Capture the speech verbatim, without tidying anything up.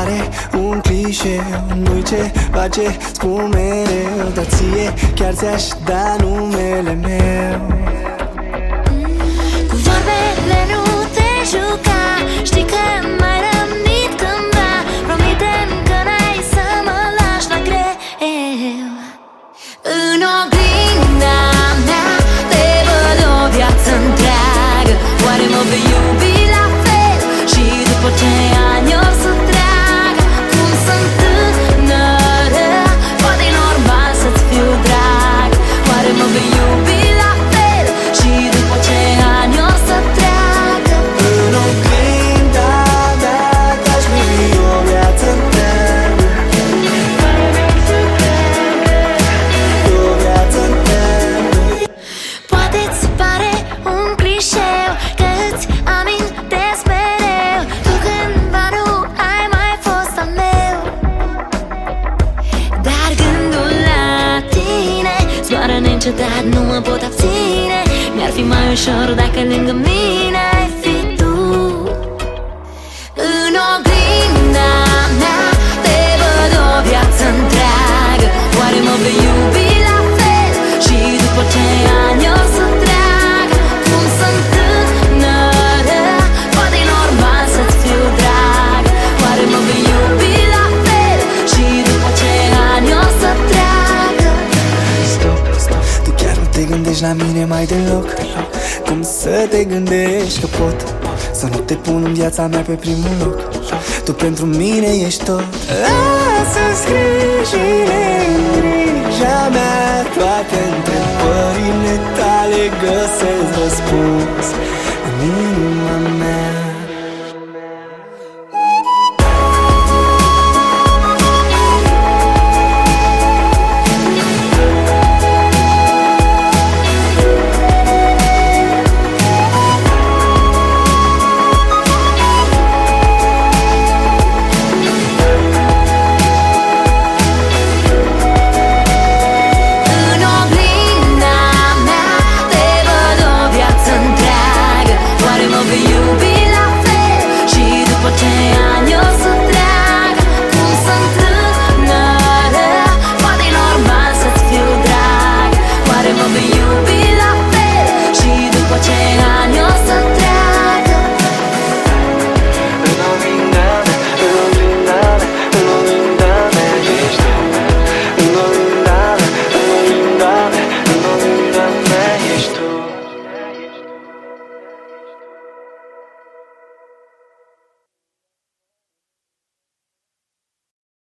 pare un clișeu, nu-i ceva ce spun mereu, dar ție chiar ți-aș da numele meu. Cu vorbele nu te juca, știi că m-ai rănit cândva. Promite-mi că n-ai să mă lași la greu. În oglinda mea te văd o viață întreagă. Oare mă vei iubi la fel și după ce ani o să treacă? Cum sunt tânără, poate-i normal să-ți fiu drag. Oare mă vei iubi la fel și după ce ani o să treacă? În oglinda mea te-aș privi o viață întreagă, o viață întreagă. Poate-ți pare un clișeu că îți amintesc mereu, tu cândva nu ai mai fost al meu. Dar gândul la tine zboară neîncetat, nu mă pot abține. Mi-ar fi mai ușor dacă lângă mine ai fi tu. În oglinda mea te văd o viață întreagă. Oare mă vei iubi la fel și după ce ani o să treacă? Cum sunt tânără, poate-i normal să-ți fiu drag. Oare mă vei iubi la fel și după ce ani o să treacă? Stop, stop, tu chiar nu te gândești la mine mai deloc. Cum să te gândești că pot să nu te pun în viața mea pe primul loc? Tu pentru mine ești tot. Lasă-ți grijile în grija mea, toate întrebările tale găsesc